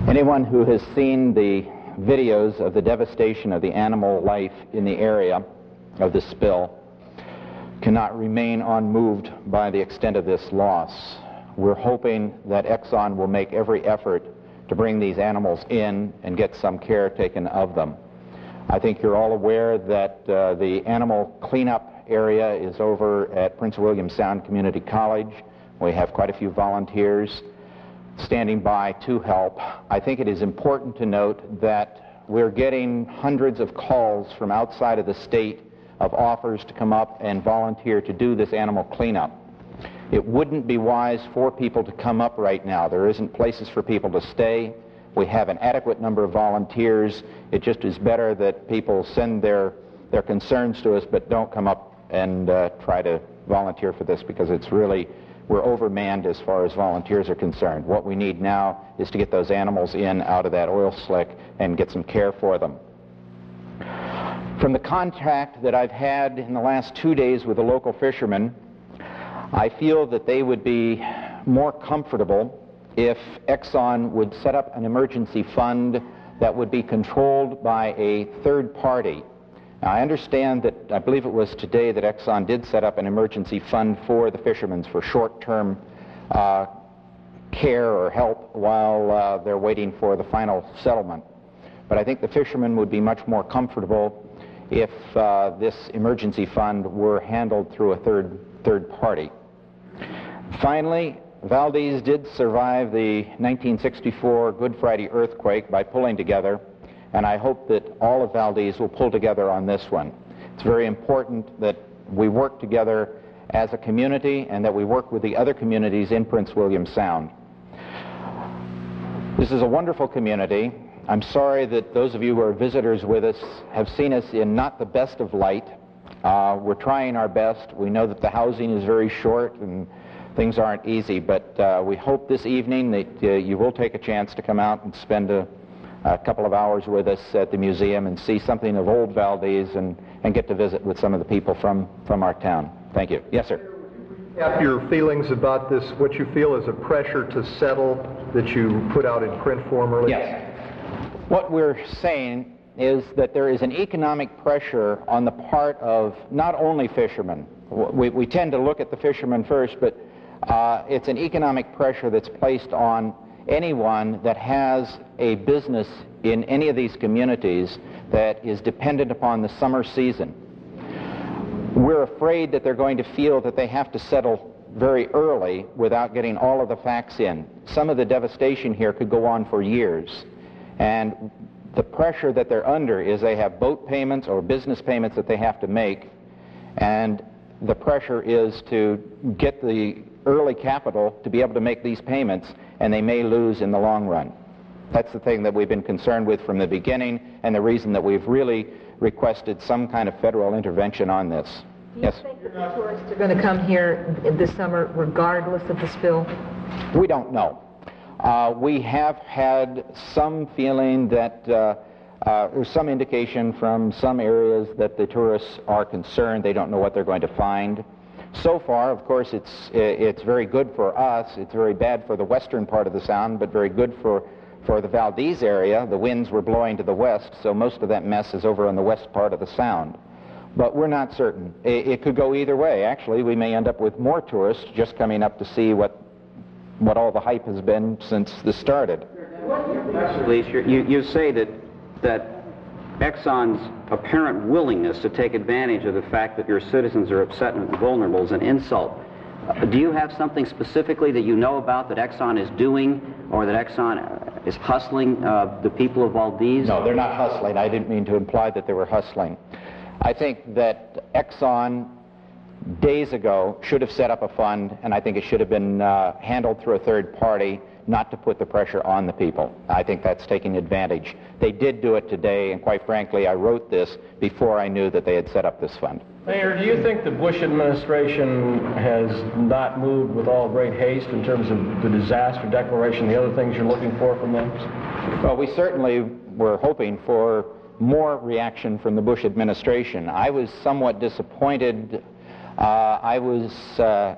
Anyone who has seen the videos of the devastation of the animal life in the area of this spill cannot remain unmoved by the extent of this loss. We're hoping that Exxon will make every effort to bring these animals in and get some care taken of them. I think you're all aware that the animal cleanup area is over at Prince William Sound Community College. We have quite a few volunteers standing by to help. I think it is important to note that we're getting hundreds of calls from outside of the state of offers to come up and volunteer to do this animal cleanup. It wouldn't be wise for people to come up right now. There isn't places for people to stay. We have an adequate number of volunteers. It just is better that people send their concerns to us, but don't come up and try to volunteer for this, because it's really, we're overmanned as far as volunteers are concerned. What we need now is to get those animals in out of that oil slick and get some care for them. From the contact that I've had in the last 2 days with the local fishermen, I feel that they would be more comfortable if Exxon would set up an emergency fund that would be controlled by a third party. Now, I understand that, I believe it was today, that Exxon did set up an emergency fund for the fishermen for short-term care or help while they're waiting for the final settlement. But I think the fishermen would be much more comfortable if this emergency fund were handled through a third party. Finally, Valdez did survive the 1964 Good Friday earthquake by pulling together, and I hope that all of Valdez will pull together on this one. It's very important that we work together as a community and that we work with the other communities in Prince William Sound. This is a wonderful community. I'm sorry that those of you who are visitors with us have seen us in not the best of light. We're trying our best. We know that the housing is very short and things aren't easy, but we hope this evening that you will take a chance to come out and spend a couple of hours with us at the museum and see something of old Valdez and get to visit with some of the people from our town. Thank you. Yes, sir. Your feelings about this, what you feel is a pressure to settle that you put out in print form earlier? Yes. What we're saying is that there is an economic pressure on the part of not only fishermen. We tend to look at the fishermen first, but it's an economic pressure that's placed on anyone that has a business in any of these communities that is dependent upon the summer season. We're afraid that they're going to feel that they have to settle very early without getting all of the facts in. Some of the devastation here could go on for years, and the pressure that they're under is they have boat payments or business payments that they have to make, and the pressure is to get the early capital to be able to make these payments, and they may lose in the long run. That's the thing that we've been concerned with from the beginning, and the reason that we've really requested some kind of federal intervention on this. Do you think that the tourists are going to come here this summer regardless of the spill? We don't know. We have had some feeling that there's some indication from some areas that the tourists are concerned. They don't know what they're going to find. So far, of course, it's very good for us. It's very bad for the western part of the Sound, but very good for the Valdez area. The winds were blowing to the west, so most of that mess is over on the west part of the Sound. But we're not certain. It could go either way. Actually, we may end up with more tourists just coming up to see what all the hype has been since this started. Please, you say that Exxon's apparent willingness to take advantage of the fact that your citizens are upset and vulnerable is an insult. Do you have something specifically that you know about that Exxon is doing, or that Exxon is hustling the people of Valdez? No, they're not hustling. I didn't mean to imply that they were hustling. I think that Exxon days ago should have set up a fund, and I think it should have been handled through a third party, not to put the pressure on the people. I think that's taking advantage. They did do it today, and quite frankly, I wrote this before I knew that they had set up this fund. Mayor, do you think the Bush administration has not moved with all great haste in terms of the disaster declaration, the other things you're looking for from them? Well, we certainly were hoping for more reaction from the Bush administration. I was somewhat disappointed. I was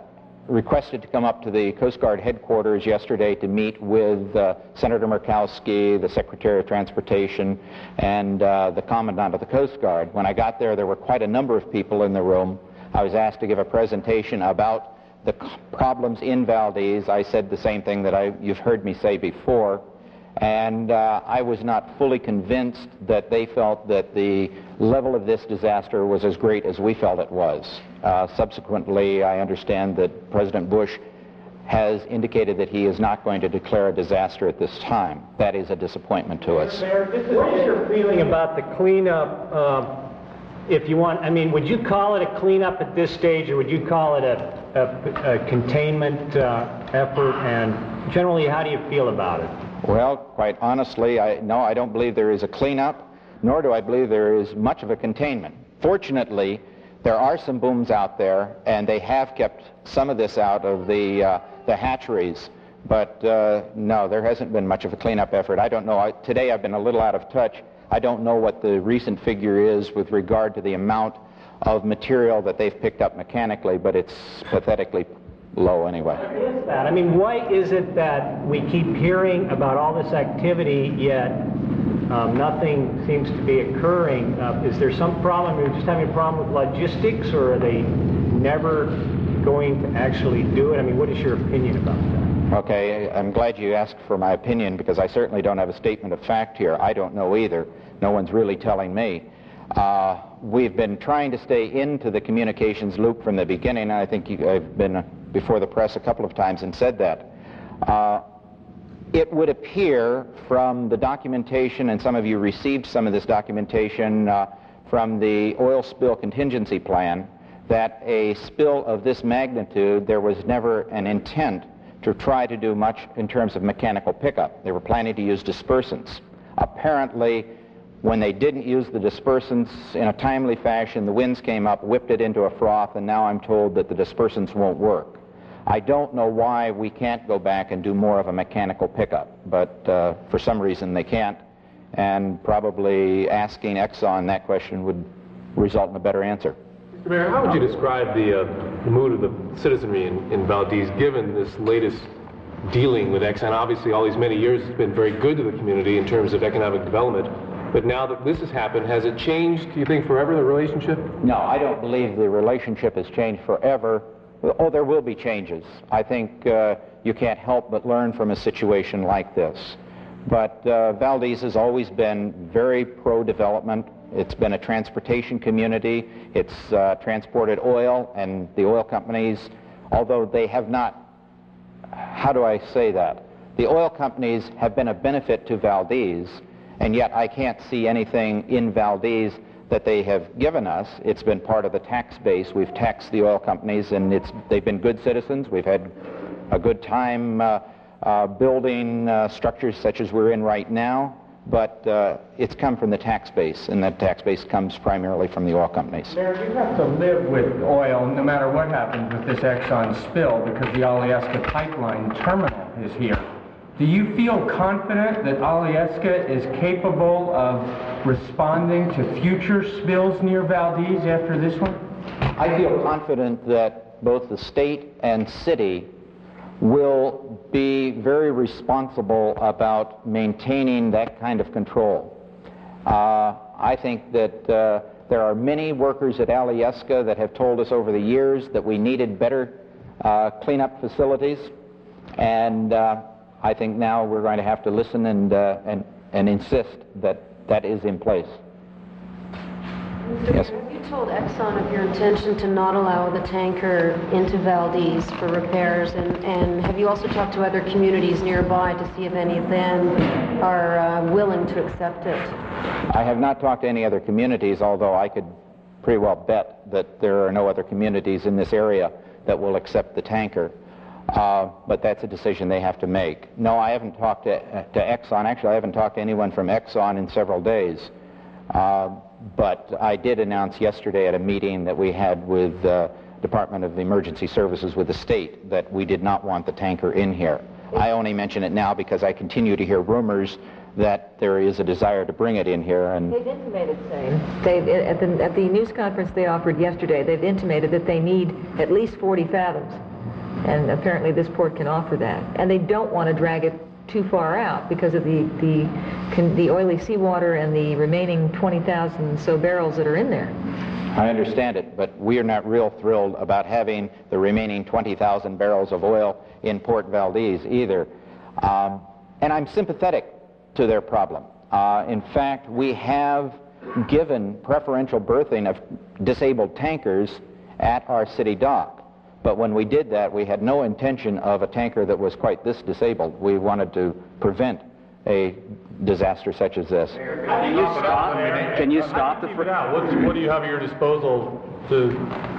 requested to come up to the Coast Guard headquarters yesterday to meet with Senator Murkowski, the Secretary of Transportation, and the Commandant of the Coast Guard. When I got there, there were quite a number of people in the room. I was asked to give a presentation about the problems in Valdez. I said the same thing that you've heard me say before, and I was not fully convinced that they felt that the level of this disaster was as great as we felt it was. Subsequently, I understand that President Bush has indicated that he is not going to declare a disaster at this time. That is a disappointment to us. Mayor, what is your feeling about the cleanup, if you want, I mean, would you call it a cleanup at this stage, or would you call it a containment effort, and generally, how do you feel about it? Well, quite honestly, no, I don't believe there is a cleanup, nor do I believe there is much of a containment. Fortunately, there are some booms out there, and they have kept some of this out of the hatcheries, but no, there hasn't been much of a cleanup effort. I don't know. Today I've been a little out of touch. I don't know what the recent figure is with regard to the amount of material that they've picked up mechanically, but it's pathetically low anyway. What is that? I mean, why is it that we keep hearing about all this activity, yet nothing seems to be occurring? Is there some problem? Are we just having a problem with logistics, or are they never going to actually do it? I mean, what is your opinion about that? Okay, I'm glad you asked for my opinion, because I certainly don't have a statement of fact here. I don't know either. No one's really telling me. We've been trying to stay into the communications loop from the beginning. I think I've been before the press a couple of times and said that. It would appear from the documentation, and some of you received some of this documentation from the oil spill contingency plan, that a spill of this magnitude, there was never an intent to try to do much in terms of mechanical pickup. They were planning to use dispersants. Apparently, when they didn't use the dispersants in a timely fashion, the winds came up, whipped it into a froth, and now I'm told that the dispersants won't work. I don't know why we can't go back and do more of a mechanical pickup, but for some reason they can't, and probably asking Exxon that question would result in a better answer. Mr. Mayor, how would you describe the mood of the citizenry in Valdez, given this latest dealing with Exxon? Obviously, all these many years, it's been very good to the community in terms of economic development. But now that this has happened, has it changed, do you think, forever, the relationship? No, I don't believe the relationship has changed forever. Oh, there will be changes. I think you can't help but learn from a situation like this. But Valdez has always been very pro-development. It's been a transportation community. It's transported oil, and the oil companies, although they have not, how do I say that? The oil companies have been a benefit to Valdez, and yet I can't see anything in Valdez that they have given us. It's been part of the tax base. We've taxed the oil companies, and they've been good citizens. We've had a good time building structures such as we're in right now, but it's come from the tax base, and that tax base comes primarily from the oil companies. Mayor, you have to live with oil no matter what happens with this Exxon spill, because the Alyeska pipeline terminal is here. Do you feel confident that Alyeska is capable of responding to future spills near Valdez after this one? I feel confident that both the state and city will be very responsible about maintaining that kind of control. I think that there are many workers at Alyeska that have told us over the years that we needed better cleanup facilities, and I think now we're going to have to listen and insist that that is in place. Yes? Have you told Exxon of your intention to not allow the tanker into Valdez for repairs, and have you also talked to other communities nearby to see if any of them are willing to accept it? I have not talked to any other communities, although I could pretty well bet that there are no other communities in this area that will accept the tanker. But that's a decision they have to make. No, I haven't talked to Exxon. Actually, I haven't talked to anyone from Exxon in several days. But I did announce yesterday at a meeting that we had with the Department of Emergency Services with the state that we did not want the tanker in here. I only mention it now because I continue to hear rumors that there is a desire to bring it in here. And they've intimated, at the news conference they offered yesterday, they've intimated that they need at least 40 fathoms. And apparently this port can offer that. And they don't want to drag it too far out because of the oily seawater and the remaining 20,000 so barrels that are in there. I understand it, but we are not real thrilled about having the remaining 20,000 barrels of oil in Port Valdez either. And I'm sympathetic to their problem. In fact, we have given preferential berthing of disabled tankers at our city dock. But when we did that, we had no intention of a tanker that was quite this disabled. We wanted to prevent a disaster such as this. Can you stop the... What do you have at your disposal to...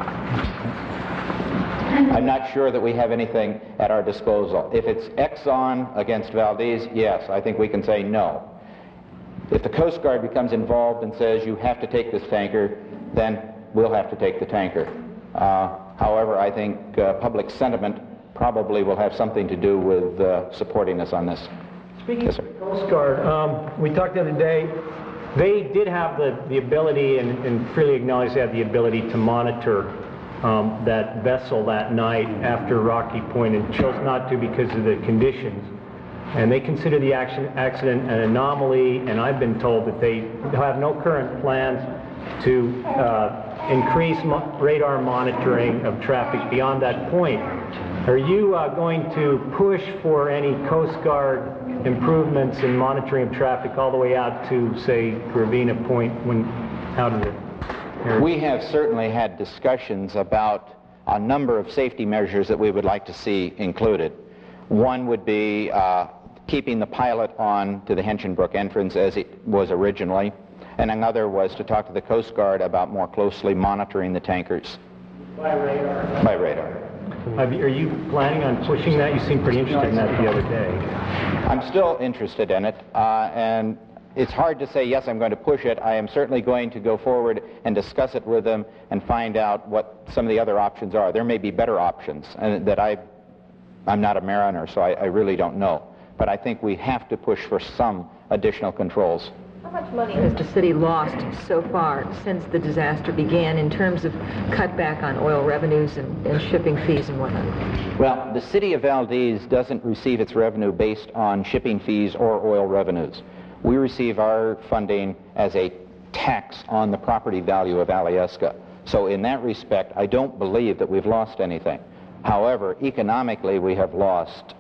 I'm not sure that we have anything at our disposal. If it's Exxon against Valdez, yes, I think we can say no. If the Coast Guard becomes involved and says you have to take this tanker, then we'll have to take the tanker. However, I think public sentiment probably will have something to do with supporting us on this. Speaking Yes, of the Coast Guard, we talked the other day, they did have the ability and freely acknowledge they had the ability to monitor that vessel that night after Rocky Point and chose not to because of the conditions. And they consider the accident an anomaly, and I've been told that they have no current plans to increase radar monitoring of traffic beyond that point. Are you going to push for any Coast Guard improvements in monitoring of traffic all the way out to, say, Gravina Point out of the area? We have certainly had discussions about a number of safety measures that we would like to see included. One would be keeping the pilot on to the Hinchinbrook entrance as it was originally, and another was to talk to the Coast Guard about more closely monitoring the tankers. By radar? By radar. Are you planning on pushing that? You seemed pretty interested in that the other day. I'm still interested in it, and it's hard to say, yes, I'm going to push it. I am certainly going to go forward and discuss it with them and find out what some of the other options are. There may be better options, and that I'm not a mariner, so I really don't know. But I think we have to push for some additional controls. How much money has the city lost so far since the disaster began in terms of cutback on oil revenues and shipping fees and whatnot? Well, the city of Valdez doesn't receive its revenue based on shipping fees or oil revenues. We receive our funding as a tax on the property value of Alyeska. So in that respect, I don't believe that we've lost anything. However, economically, we have lost.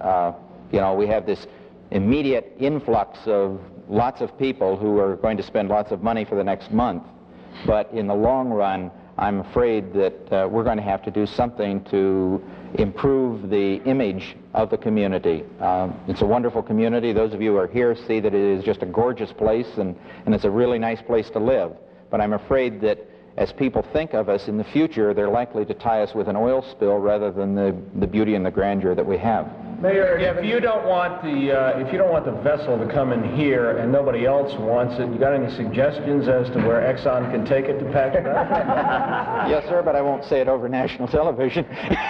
We have this immediate influx of lots of people who are going to spend lots of money for the next month. But in the long run, I'm afraid that we're going to have to do something to improve the image of the community. It's a wonderful community. Those of you who are here see that it is just a gorgeous place, and it's a really nice place to live. But I'm afraid that as people think of us in the future, they're likely to tie us with an oil spill rather than the beauty and the grandeur that we have. Mayor, if you don't want the vessel to come in here and nobody else wants it, you got any suggestions as to where Exxon can take it to pack it up? Yes, sir, but I won't say it over national television.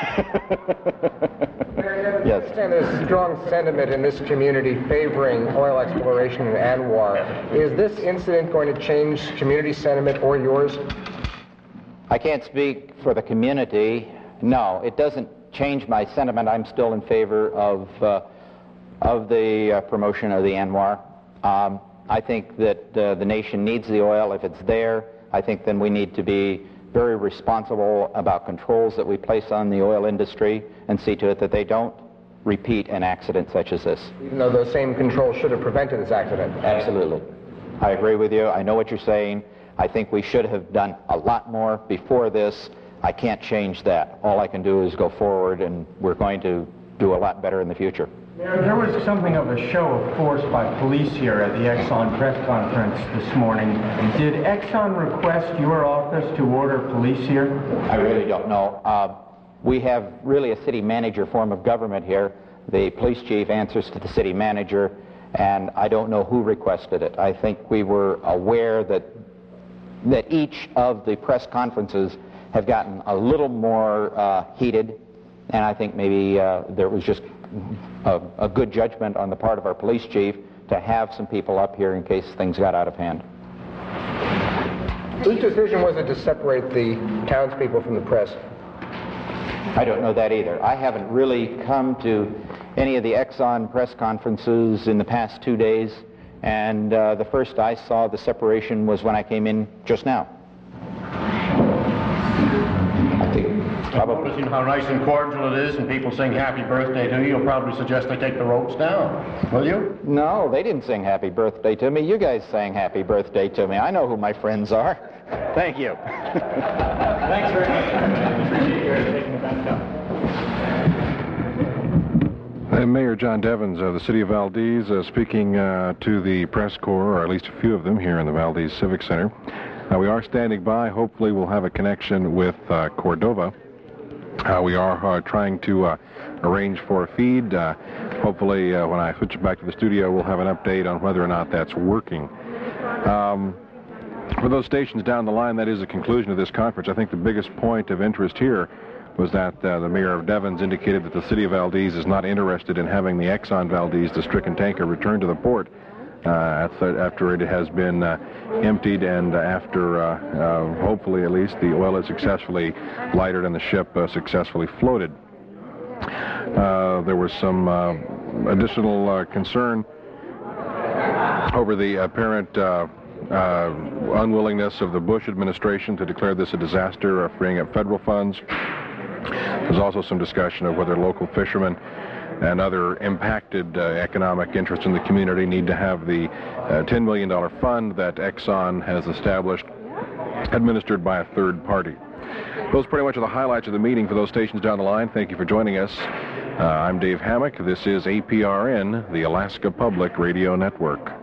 I understand there's strong sentiment in this community favoring oil exploration in ANWR. Is this incident going to change community sentiment or yours? I can't speak for the community. No, it doesn't change my sentiment. I'm still in favor of the promotion of the ANWR. I think that the nation needs the oil. If it's there, I think then we need to be very responsible about controls that we place on the oil industry and see to it that they don't repeat an accident such as this. Even though those same controls should have prevented this accident? Absolutely. I agree with you. I know what you're saying. I think we should have done a lot more before this. I can't change that. All I can do is go forward, and we're going to do a lot better in the future. There was something of a show of force by police here at the Exxon press conference this morning. Did Exxon request your office to order police here? I really don't know. We have really a city manager form of government here. The police chief answers to the city manager, and I don't know who requested it. I think we were aware that each of the press conferences have gotten a little more heated, and I think maybe there was just a good judgment on the part of our police chief to have some people up here in case things got out of hand. Whose decision was it to separate the townspeople from the press? I don't know that either. I haven't really come to any of the Exxon press conferences in the past 2 days, and the first I saw the separation was when I came in just now. I think probably. Noticing how nice and cordial it is and people sing happy birthday to you, you'll probably suggest they take the ropes down, will you? No, they didn't sing happy birthday to me. You guys sang happy birthday to me. I know who my friends are. Thank you. Thanks very much. Appreciate you taking the time to come. Mayor John Devens of the City of Valdez speaking to the press corps, or at least a few of them, here in the Valdez Civic Center. We are standing by. Hopefully we'll have a connection with Cordova. We are trying to arrange for a feed. Hopefully when I switch back to the studio, we'll have an update on whether or not that's working. For those stations down the line, that is the conclusion of this conference. I think the biggest point of interest here was that the mayor of Devens indicated that the city of Valdez is not interested in having the Exxon Valdez, the stricken tanker, returned to the port after it has been emptied and after, hopefully at least, the oil is successfully lightered and the ship successfully floated. There was some additional concern over the apparent unwillingness of the Bush administration to declare this a disaster, freeing up federal funds. There's also some discussion of whether local fishermen and other impacted economic interests in the community need to have the $10 million fund that Exxon has established, administered by a third party. Those pretty much are the highlights of the meeting for those stations down the line. Thank you for joining us. I'm Dave Hammack. This is APRN, the Alaska Public Radio Network.